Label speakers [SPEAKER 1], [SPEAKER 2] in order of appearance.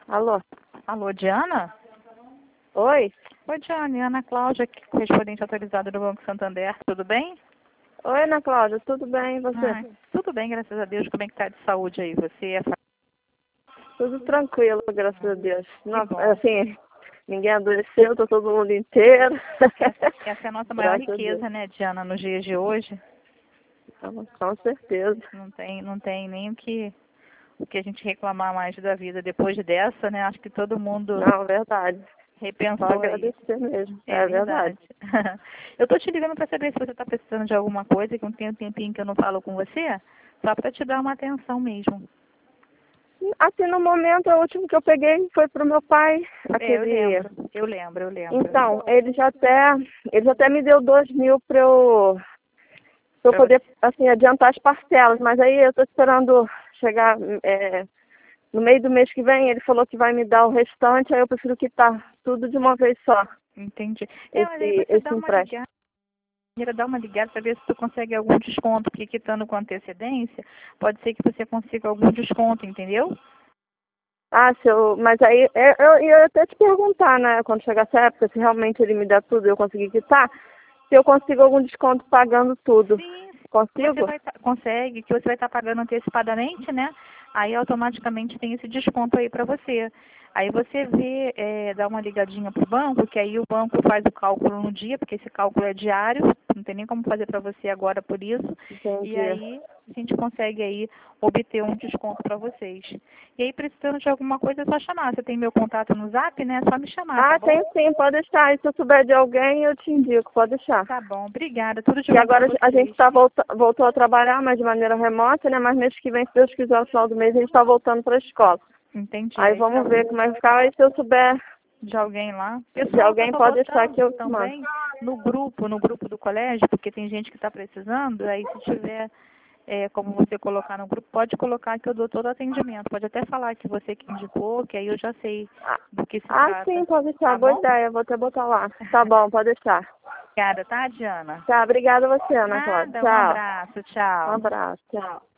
[SPEAKER 1] Alô?
[SPEAKER 2] Alô, Diana?
[SPEAKER 1] Oi?
[SPEAKER 2] Oi, Diana, Ana Cláudia, aqui, correspondente autorizada do Banco Santander, tudo bem?
[SPEAKER 1] Oi, Ana Cláudia, tudo bem e você?
[SPEAKER 2] Tudo bem, graças a Deus. Como é que tá de saúde aí? Você é
[SPEAKER 1] Tudo tranquilo, graças a Deus. Não,
[SPEAKER 2] bom.
[SPEAKER 1] assim, ninguém adoeceu, tá todo mundo inteiro.
[SPEAKER 2] Essa é a nossa maior
[SPEAKER 1] Graças a Deus.
[SPEAKER 2] riqueza, né, Diana, nos dias de hoje.
[SPEAKER 1] Então, com certeza.
[SPEAKER 2] Não tem nem o que a gente reclamar mais da vida. Depois dessa, né, acho que todo mundo
[SPEAKER 1] Não, verdade. Só
[SPEAKER 2] repensou aí.
[SPEAKER 1] agradecer mesmo.
[SPEAKER 2] É
[SPEAKER 1] É verdade.
[SPEAKER 2] Eu tô te ligando para saber se você está precisando de alguma coisa, que não tem um tempinho que eu não falo com você, só para te dar uma atenção mesmo.
[SPEAKER 1] Assim, no momento, o último que eu peguei foi pro meu pai, aquele...
[SPEAKER 2] Eu lembro.
[SPEAKER 1] Então, ele já até me deu 2.000 pra eu poder, assim, adiantar as parcelas, mas aí eu tô esperando chegar no meio do mês que vem, ele falou que vai me dar o restante, aí eu prefiro quitar tudo de uma vez só,
[SPEAKER 2] Entendi. Mas aí
[SPEAKER 1] esse
[SPEAKER 2] você dá uma
[SPEAKER 1] empréstimo.
[SPEAKER 2] ligada, para ver se tu consegue algum desconto, porque quitando com antecedência, pode ser que você consiga algum desconto, entendeu?
[SPEAKER 1] Ah, mas aí eu ia até te perguntar, né, quando chegar essa época, se realmente ele me der tudo e eu conseguir quitar, se eu consigo algum desconto pagando tudo.
[SPEAKER 2] Sim,
[SPEAKER 1] Consigo?
[SPEAKER 2] consegue, que você vai estar pagando antecipadamente, né? Aí automaticamente tem esse desconto aí para você. Aí você vê, dá uma ligadinha pro banco, que aí o banco faz o cálculo no dia, porque esse cálculo é diário, não tem nem como fazer para você agora por isso. E
[SPEAKER 1] Entendi.
[SPEAKER 2] aí a gente consegue aí obter um desconto para vocês. E aí, precisando de alguma coisa, é só chamar. Você tem meu contato no Zap, né? É só me chamar, tá
[SPEAKER 1] Ah,
[SPEAKER 2] bom?
[SPEAKER 1] tem sim, pode deixar. E se eu souber de alguém, eu te indico, pode deixar.
[SPEAKER 2] Tá bom, obrigada. Tudo de
[SPEAKER 1] E
[SPEAKER 2] bom para
[SPEAKER 1] agora a gente
[SPEAKER 2] vocês.
[SPEAKER 1] voltou a trabalhar, mas de maneira remota, né? Mas mês que vem, se Deus quiser, no final do mês, a gente está voltando para a escola.
[SPEAKER 2] Entendi.
[SPEAKER 1] Aí vamos ver como é que ficar. Aí se eu souber
[SPEAKER 2] De alguém lá.
[SPEAKER 1] de
[SPEAKER 2] Pessoal,
[SPEAKER 1] alguém,
[SPEAKER 2] tá
[SPEAKER 1] pode deixar
[SPEAKER 2] botando
[SPEAKER 1] que eu te mando.
[SPEAKER 2] também no grupo do colégio, porque tem gente que está precisando. Aí, se tiver como você colocar no grupo, pode colocar que eu dou todo o atendimento. Pode até falar que você que indicou, que aí eu já sei do que se
[SPEAKER 1] Ah,
[SPEAKER 2] trata.
[SPEAKER 1] sim, pode deixar.
[SPEAKER 2] Tá
[SPEAKER 1] Boa
[SPEAKER 2] bom?
[SPEAKER 1] ideia. Vou até botar lá. Tá bom, pode deixar.
[SPEAKER 2] Obrigada, tá, Diana?
[SPEAKER 1] Tá, obrigada a você, Ana Cláudia.
[SPEAKER 2] Nada, um
[SPEAKER 1] Tchau.
[SPEAKER 2] abraço,
[SPEAKER 1] Um
[SPEAKER 2] tchau.
[SPEAKER 1] abraço. Tchau.